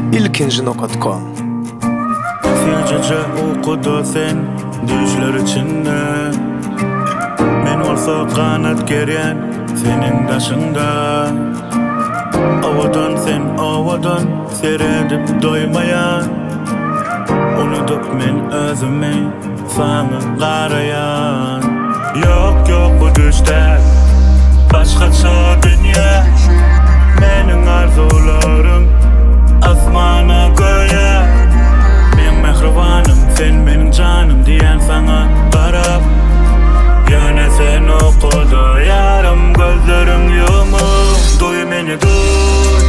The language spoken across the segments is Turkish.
ilkinji.com. Gece okudu sen düşler içinde. Men olsa kanat geryen senin taşında. Avadan sen avadan seyredip doymayan. Unutup men özüme sana garayan. Yok bu düşte başkaça dünya. Menin arzularım asmana göğe. Men mehribanım sen menin canım diyen sana qarab. Yine sen okudu yarım gözlerin yumup. Duy meni duy,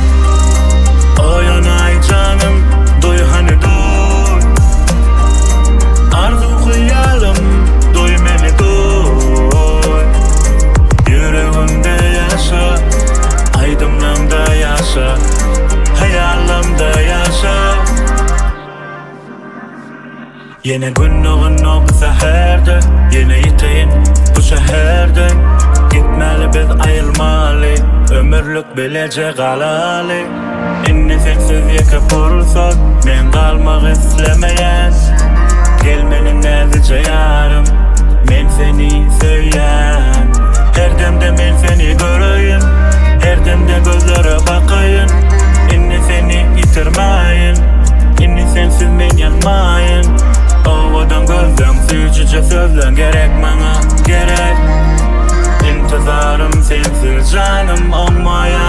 oyanay canım, duy hani duy. Arzu kıyalım, duy meni duy. Yüreğimde yaşa, aydınlığımda yaşa, hayalimde yaşa. Yine günlüğün o bu seherde, yine iteyin bu şehirden. Gitmeli biz ayılmalı, ömürlük bilece kalalı. İnni sensiz yeke fırsat, men kalmak istemeyen. Gelmenin nezice yarım, men seni söyleyen. Her demde men seni göreyim, her demde gözlere bakayım. İnni seni yitirmeyin, inni sensiz men yanmayın. Ovadan gözden sürücüce sözlen gerek bana gerek. İntizarım sensiz canım olmayan.